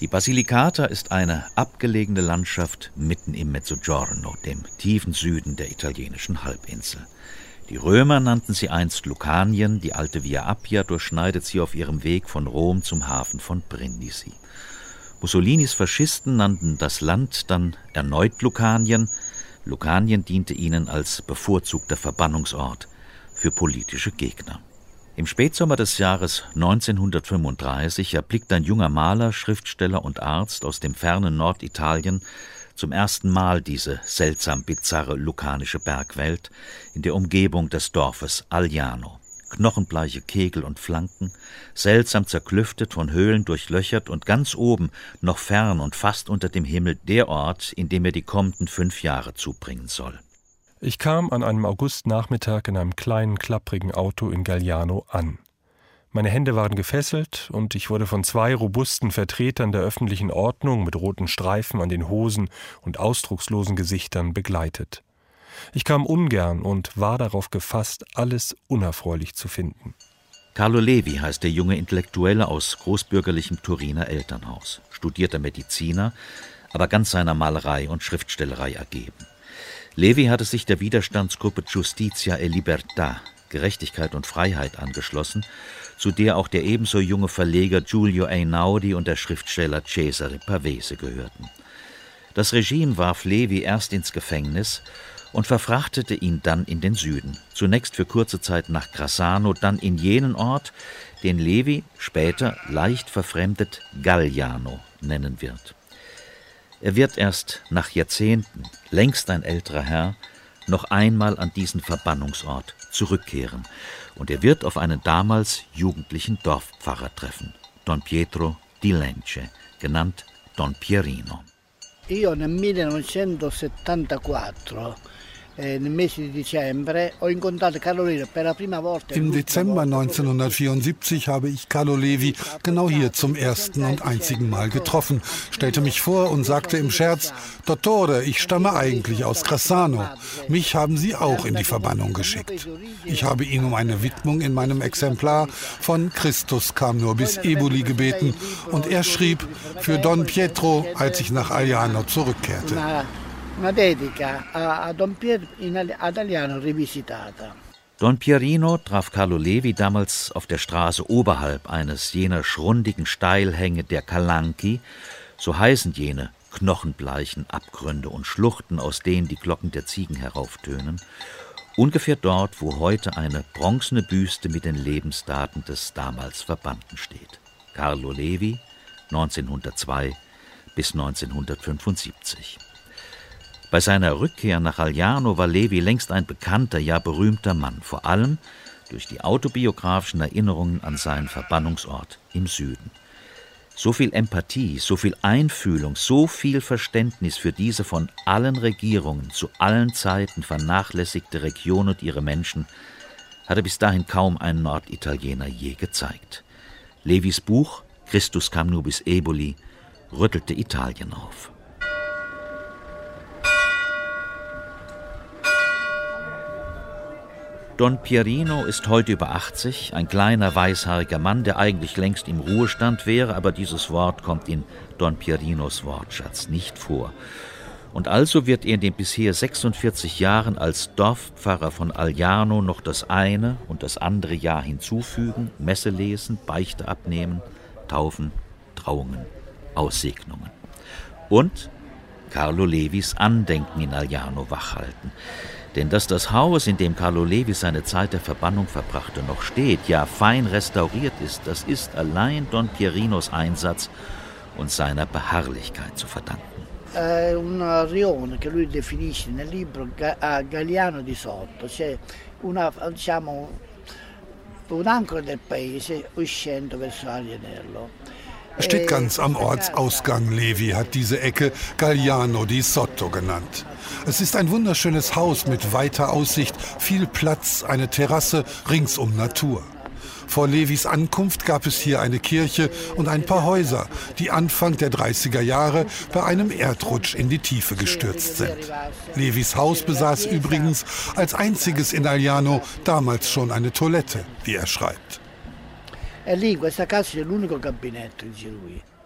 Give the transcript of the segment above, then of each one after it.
Die Basilicata ist eine abgelegene Landschaft mitten im Mezzogiorno, dem tiefen Süden der italienischen Halbinsel. Die Römer nannten sie einst Lucanien, die alte Via Appia durchschneidet sie auf ihrem Weg von Rom zum Hafen von Brindisi. Mussolinis Faschisten nannten das Land dann erneut Lucanien. Lucanien diente ihnen als bevorzugter Verbannungsort für politische Gegner. Im Spätsommer des Jahres 1935 erblickt ein junger Maler, Schriftsteller und Arzt aus dem fernen Norditalien zum ersten Mal diese seltsam bizarre lucanische Bergwelt in der Umgebung des Dorfes Agliano. Knochenbleiche Kegel und Flanken, seltsam zerklüftet, von Höhlen durchlöchert und ganz oben, noch fern und fast unter dem Himmel, der Ort, in dem er die kommenden 5 Jahre zubringen soll. Ich kam an einem Augustnachmittag in einem kleinen, klapprigen Auto in Galliano an. Meine Hände waren gefesselt und ich wurde von 2 robusten Vertretern der öffentlichen Ordnung mit roten Streifen an den Hosen und ausdruckslosen Gesichtern begleitet. Ich kam ungern und war darauf gefasst, alles unerfreulich zu finden. Carlo Levi heißt der junge Intellektuelle aus großbürgerlichem Turiner Elternhaus, studierter Mediziner, aber ganz seiner Malerei und Schriftstellerei ergeben. Levi hatte sich der Widerstandsgruppe Giustizia e Libertà, Gerechtigkeit und Freiheit, angeschlossen, zu der auch der ebenso junge Verleger Giulio Einaudi und der Schriftsteller Cesare Pavese gehörten. Das Regime warf Levi erst ins Gefängnis und verfrachtete ihn dann in den Süden, zunächst für kurze Zeit nach Grassano, dann in jenen Ort, den Levi später leicht verfremdet Galliano nennen wird. Er wird erst nach Jahrzehnten, längst ein älterer Herr, noch einmal an diesen Verbannungsort zurückkehren und er wird auf einen damals jugendlichen Dorfpfarrer treffen, Don Pietro di Lence, genannt Don Pierino. Io nel 1974 Im Dezember 1974 habe ich Carlo Levi genau hier zum ersten und einzigen Mal getroffen, stellte mich vor und sagte im Scherz: Dottore, ich stamme eigentlich aus Grassano. Mich haben Sie auch in die Verbannung geschickt. Ich habe ihn um eine Widmung in meinem Exemplar von Christus kam nur bis Eboli gebeten und er schrieb für Don Pietro, als ich nach Agliano zurückkehrte. Una dedica a Don Pietro ad Agliano rivisitata. Don Pierino traf Carlo Levi damals auf der Straße oberhalb eines jener schrundigen Steilhänge der Calanchi, so heißen jene knochenbleichen Abgründe und Schluchten, aus denen die Glocken der Ziegen herauftönen, ungefähr dort, wo heute eine bronzene Büste mit den Lebensdaten des damals Verbannten steht. Carlo Levi, 1902 bis 1975. Bei seiner Rückkehr nach Agliano war Levi längst ein bekannter, ja berühmter Mann, vor allem durch die autobiografischen Erinnerungen an seinen Verbannungsort im Süden. So viel Empathie, so viel Einfühlung, so viel Verständnis für diese von allen Regierungen zu allen Zeiten vernachlässigte Region und ihre Menschen hatte bis dahin kaum ein Norditaliener je gezeigt. Levis Buch »Christus kam nur bis Eboli« rüttelte Italien auf. Don Pierino ist heute über 80, ein kleiner, weißhaariger Mann, der eigentlich längst im Ruhestand wäre, aber dieses Wort kommt in Don Pierinos Wortschatz nicht vor. Und also wird er in den bisher 46 Jahren als Dorfpfarrer von Agliano noch das eine und das andere Jahr hinzufügen, Messe lesen, Beichte abnehmen, Taufen, Trauungen, Aussegnungen. Und Carlo Levis Andenken in Agliano wachhalten. Denn dass das Haus, in dem Carlo Levi seine Zeit der Verbannung verbrachte, noch steht, ja fein restauriert ist, das ist allein Don Pierinos Einsatz und seiner Beharrlichkeit zu verdanken. Un rione che lui definisce nel libro Galliano di Sotto, c'è una, diciamo, un'ancora del paese uscendo verso Aglianello. Es steht ganz am Ortsausgang. Levi hat diese Ecke Galliano di Sotto genannt. Es ist ein wunderschönes Haus mit weiter Aussicht, viel Platz, eine Terrasse, ringsum Natur. Vor Levis Ankunft gab es hier eine Kirche und ein paar Häuser, die Anfang der 30er Jahre bei einem Erdrutsch in die Tiefe gestürzt sind. Levis Haus besaß übrigens als einziges in Agliano damals schon eine Toilette, wie er schreibt. E lì in questa casa c'è l'unico gabinetto, dice lui.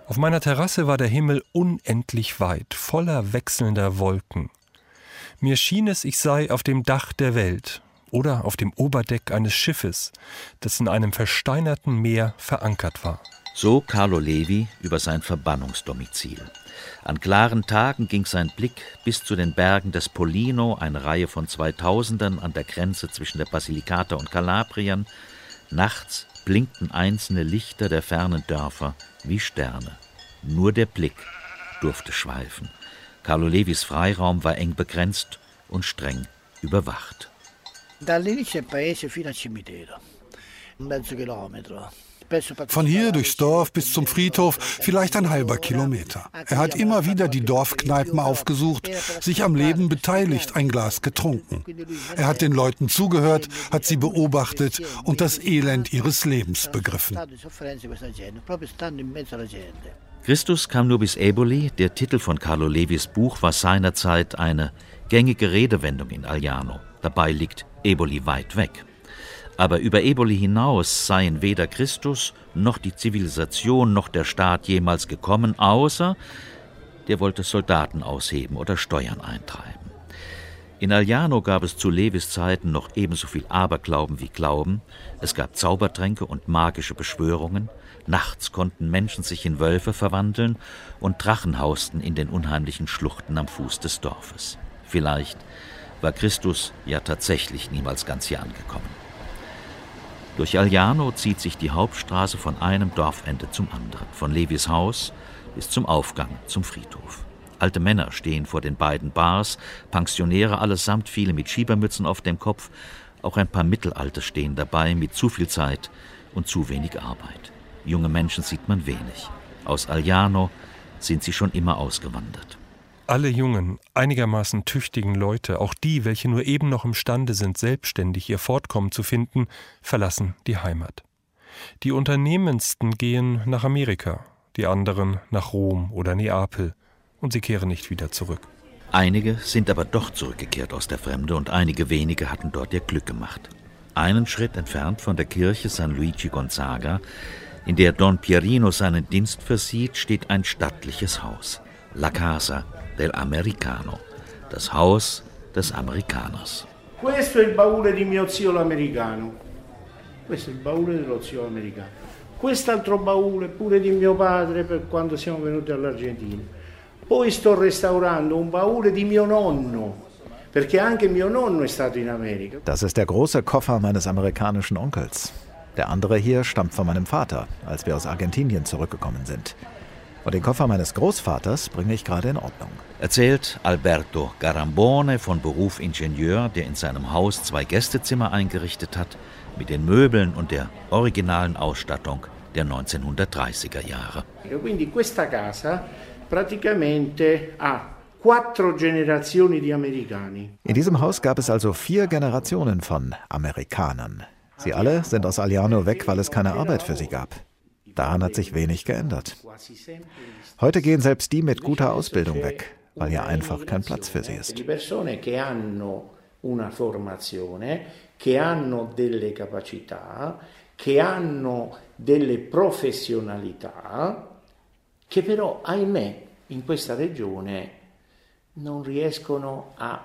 Auf meiner Terrasse war der Himmel unendlich weit, voller wechselnder Wolken. Mir schien es, ich sei auf dem Dach der Welt oder auf dem Oberdeck eines Schiffes, das in einem versteinerten Meer verankert war. So Carlo Levi über sein Verbannungsdomizil. An klaren Tagen ging sein Blick bis zu den Bergen des Pollino, eine Reihe von 2000ern an der Grenze zwischen der Basilicata und Kalabrien. Nachts blinkten einzelne Lichter der fernen Dörfer wie Sterne. Nur der Blick durfte schweifen. Carlo Levis Freiraum war eng begrenzt und streng überwacht. Dall'inizio del paese fino al cimitero, mezzo chilometro. Von hier durchs Dorf bis zum Friedhof vielleicht ein halber Kilometer. Er hat immer wieder die Dorfkneipen aufgesucht, sich am Leben beteiligt, ein Glas getrunken. Er hat den Leuten zugehört, hat sie beobachtet und das Elend ihres Lebens begriffen. Christus kam nur bis Eboli. Der Titel von Carlo Levis Buch war seinerzeit eine gängige Redewendung in Agliano. Dabei liegt Eboli weit weg. Aber über Eboli hinaus seien weder Christus noch die Zivilisation noch der Staat jemals gekommen, außer der wollte Soldaten ausheben oder Steuern eintreiben. In Agliano gab es zu Levis Zeiten noch ebenso viel Aberglauben wie Glauben. Es gab Zaubertränke und magische Beschwörungen. Nachts konnten Menschen sich in Wölfe verwandeln und Drachen hausten in den unheimlichen Schluchten am Fuß des Dorfes. Vielleicht war Christus ja tatsächlich niemals ganz hier angekommen. Durch Agliano zieht sich die Hauptstraße von einem Dorfende zum anderen, von Levis Haus bis zum Aufgang zum Friedhof. Alte Männer stehen vor den beiden Bars, Pensionäre allesamt, viele mit Schiebermützen auf dem Kopf, auch ein paar Mittelalte stehen dabei mit zu viel Zeit und zu wenig Arbeit. Junge Menschen sieht man wenig. Aus Agliano sind sie schon immer ausgewandert. Alle jungen, einigermaßen tüchtigen Leute, auch die, welche nur eben noch imstande sind, selbstständig ihr Fortkommen zu finden, verlassen die Heimat. Die Unternehmendsten gehen nach Amerika, die anderen nach Rom oder Neapel, und sie kehren nicht wieder zurück. Einige sind aber doch zurückgekehrt aus der Fremde und einige wenige hatten dort ihr Glück gemacht. Einen Schritt entfernt von der Kirche San Luigi Gonzaga, in der Don Pierino seinen Dienst versieht, steht ein stattliches Haus. La Casa del Americano, das Haus des Amerikaners. Questo è il baule di mio zio l'americano. Questo è il baule dello zio americano. Quest'altro baule pure di mio padre per quando siamo venuti all'Argentina. Poi sto restaurando un baule di mio nonno, perché anche mio nonno è stato in America. Das ist der große Koffer meines amerikanischen Onkels. Der andere hier stammt von meinem Vater, als wir aus Argentinien zurückgekommen sind. Und den Koffer meines Großvaters bringe ich gerade in Ordnung. Erzählt Alberto Garambone, von Beruf Ingenieur, der in seinem Haus 2 Gästezimmer eingerichtet hat, mit den Möbeln und der originalen Ausstattung der 1930er Jahre. Quindi questa casa praticamente ha 4 generazioni di americani. In diesem Haus gab es also 4 Generationen von Amerikanern. Sie alle sind aus Agliano weg, weil es keine Arbeit für sie gab. Daran hat sich wenig geändert. Heute gehen selbst die mit guter Ausbildung weg, weil hier einfach kein Platz für sie ist. Die persone che hanno una formazione, che hanno delle capacità, che hanno delle professionalità, che però, ahimè, in questa regione non riescono a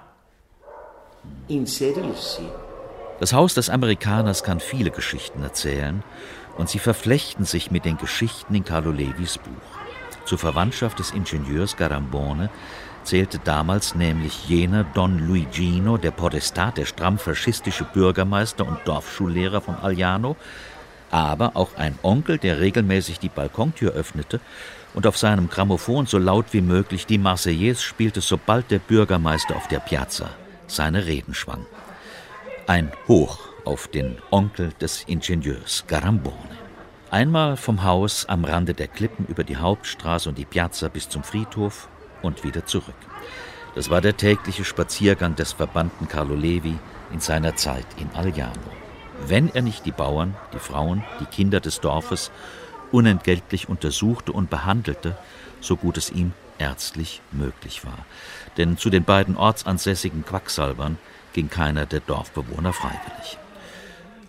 inserirsi. Das Haus des Amerikaners kann viele Geschichten erzählen und sie verflechten sich mit den Geschichten in Carlo Levis Buch. Zur Verwandtschaft des Ingenieurs Garambone zählte damals nämlich jener Don Luigino, der Podestat, der stramm faschistische Bürgermeister und Dorfschullehrer von Agliano, aber auch ein Onkel, der regelmäßig die Balkontür öffnete und auf seinem Grammophon so laut wie möglich die Marseillaise spielte, sobald der Bürgermeister auf der Piazza seine Reden schwang. Ein Hoch auf den Onkel des Ingenieurs Garambone. Einmal vom Haus am Rande der Klippen über die Hauptstraße und die Piazza bis zum Friedhof und wieder zurück. Das war der tägliche Spaziergang des verbannten Carlo Levi in seiner Zeit in Agliano. Wenn er nicht die Bauern, die Frauen, die Kinder des Dorfes unentgeltlich untersuchte und behandelte, so gut es ihm ärztlich möglich war. Denn zu den beiden ortsansässigen Quacksalbern ging keiner der Dorfbewohner freiwillig.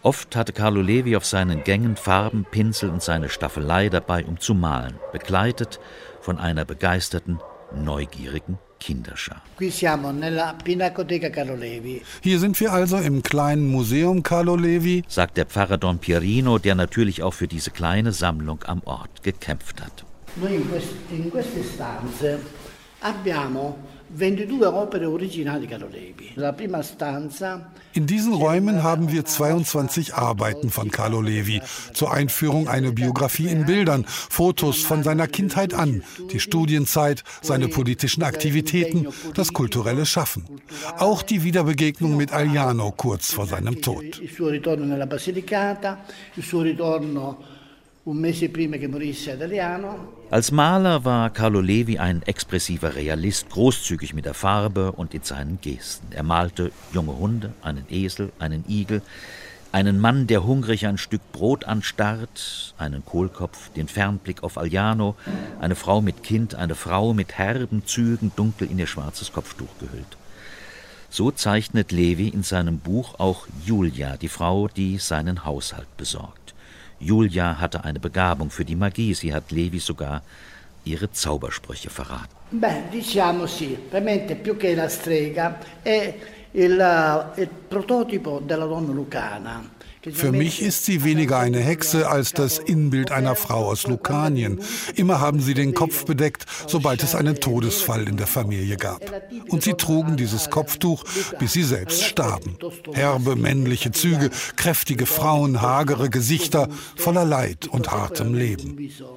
Oft hatte Carlo Levi auf seinen Gängen Farben, Pinsel und seine Staffelei dabei, um zu malen, begleitet von einer begeisterten, neugierigen Kinderschar. Qui siamo nella Pinacoteca Carlo Levi. Hier sind wir also im kleinen Museum Carlo Levi, sagt der Pfarrer Don Pierino, der natürlich auch für diese kleine Sammlung am Ort gekämpft hat. Noi in queste stanze abbiamo 22 opere originali Carlo Levi. La prima stanza. In diesen Räumen haben wir 22 Arbeiten von Carlo Levi. Zur Einführung eine Biografie in Bildern, Fotos von seiner Kindheit an, die Studienzeit, seine politischen Aktivitäten, das kulturelle Schaffen. Auch die Wiederbegegnung mit Agliano kurz vor seinem Tod. Il suo ritorno nella Basilicata, il suo ritorno un mese prima che morisse ad Agliano. Als Maler war Carlo Levi ein expressiver Realist, großzügig mit der Farbe und in seinen Gesten. Er malte junge Hunde, einen Esel, einen Igel, einen Mann, der hungrig ein Stück Brot anstarrt, einen Kohlkopf, den Fernblick auf Agliano, eine Frau mit Kind, eine Frau mit herben Zügen, dunkel in ihr schwarzes Kopftuch gehüllt. So zeichnet Levi in seinem Buch auch Julia, die Frau, die seinen Haushalt besorgt. Julia hatte eine Begabung für die Magie. Sie hat Levi sogar ihre Zaubersprüche verraten. Beh, diciamo sì, veramente più che la strega è il prototipo della donna lucana. Für mich ist sie weniger eine Hexe als das Inbild einer Frau aus Lukanien. Immer haben sie den Kopf bedeckt, sobald es einen Todesfall in der Familie gab. Und sie trugen dieses Kopftuch, bis sie selbst starben. Herbe männliche Züge, kräftige Frauen, hagere Gesichter, voller Leid und hartem Leben.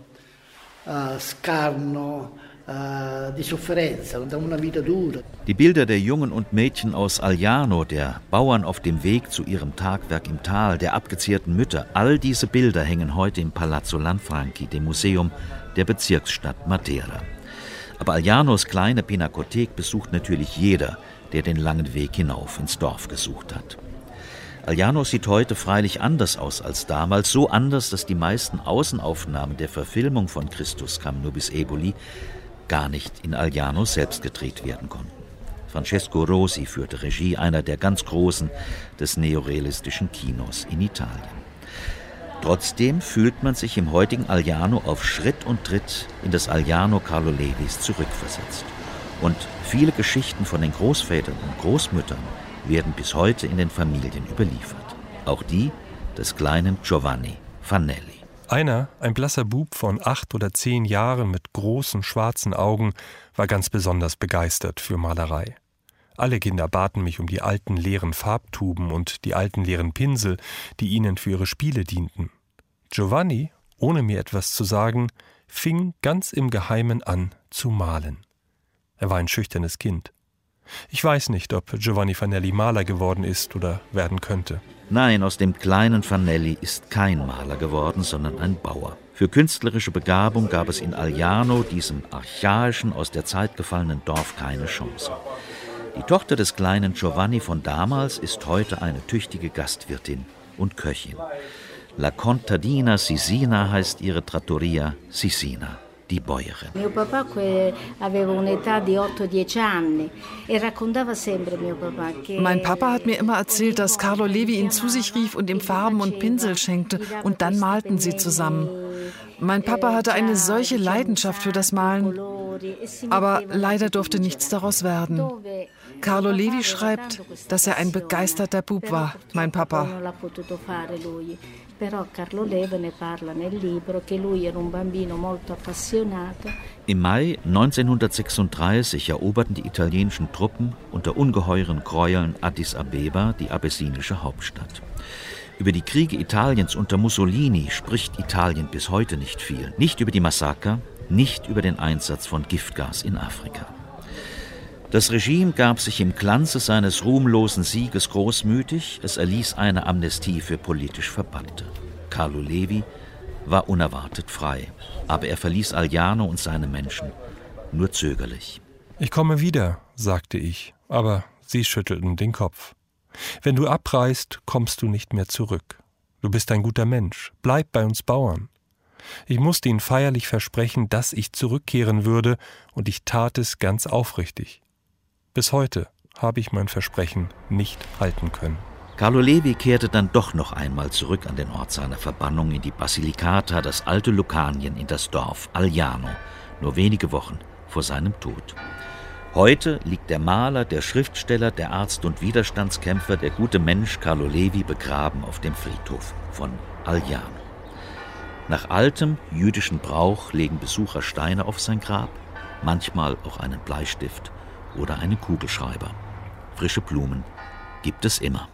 Die Bilder der Jungen und Mädchen aus Agliano, der Bauern auf dem Weg zu ihrem Tagwerk im Tal, der abgezehrten Mütter, all diese Bilder hängen heute im Palazzo Lanfranchi, dem Museum der Bezirksstadt Matera. Aber Aglianos kleine Pinakothek besucht natürlich jeder, der den langen Weg hinauf ins Dorf gesucht hat. Agliano sieht heute freilich anders aus als damals, so anders, dass die meisten Außenaufnahmen der Verfilmung von Christus kam nobis eboli gar nicht in Agliano selbst gedreht werden konnten. Francesco Rosi führte Regie, einer der ganz Großen des neorealistischen Kinos in Italien. Trotzdem fühlt man sich im heutigen Agliano auf Schritt und Tritt in das Agliano Carlo Levis zurückversetzt. Und viele Geschichten von den Großvätern und Großmüttern werden bis heute in den Familien überliefert. Auch die des kleinen Giovanni Fanelli. Einer, ein blasser Bub von 8 oder 10 Jahren mit großen schwarzen Augen, war ganz besonders begeistert für Malerei. Alle Kinder baten mich um die alten leeren Farbtuben und die alten leeren Pinsel, die ihnen für ihre Spiele dienten. Giovanni, ohne mir etwas zu sagen, fing ganz im Geheimen an zu malen. Er war ein schüchternes Kind. Ich weiß nicht, ob Giovanni Fanelli Maler geworden ist oder werden könnte. Nein, aus dem kleinen Fanelli ist kein Maler geworden, sondern ein Bauer. Für künstlerische Begabung gab es in Agliano, diesem archaischen, aus der Zeit gefallenen Dorf, keine Chance. Die Tochter des kleinen Giovanni von damals ist heute eine tüchtige Gastwirtin und Köchin. La Contadina Sisina heißt ihre Trattoria, Sisina, die Bäuerin. Mio papà aveva un'età di 8-10 anni e raccontava sempre mio papà che Mein Papa hat mir immer erzählt, dass Carlo Levi ihn zu sich rief und ihm Farben und Pinsel schenkte und dann malten sie zusammen. Mein Papa hatte eine solche Leidenschaft für das Malen, aber leider durfte nichts daraus werden. Carlo Levi schreibt, dass er ein begeisterter Bub war, mein Papa. Im Mai 1936 eroberten die italienischen Truppen unter ungeheuren Gräueln Addis Abeba, die abessinische Hauptstadt. Über die Kriege Italiens unter Mussolini spricht Italien bis heute nicht viel. Nicht über die Massaker, nicht über den Einsatz von Giftgas in Afrika. Das Regime gab sich im Glanze seines ruhmlosen Sieges großmütig. Es erließ eine Amnestie für politisch Verbannte. Carlo Levi war unerwartet frei, aber er verließ Agliano und seine Menschen nur zögerlich. Ich komme wieder, sagte ich, aber sie schüttelten den Kopf. Wenn du abreist, kommst du nicht mehr zurück. Du bist ein guter Mensch, bleib bei uns Bauern. Ich musste ihnen feierlich versprechen, dass ich zurückkehren würde, und ich tat es ganz aufrichtig. Bis heute habe ich mein Versprechen nicht halten können. Carlo Levi kehrte dann doch noch einmal zurück an den Ort seiner Verbannung in die Basilicata, das alte Lucanien, in das Dorf Alliano, nur wenige Wochen vor seinem Tod. Heute liegt der Maler, der Schriftsteller, der Arzt und Widerstandskämpfer, der gute Mensch Carlo Levi begraben auf dem Friedhof von Alliano. Nach altem jüdischen Brauch legen Besucher Steine auf sein Grab, manchmal auch einen Bleistift oder einen Kugelschreiber. Frische Blumen gibt es immer.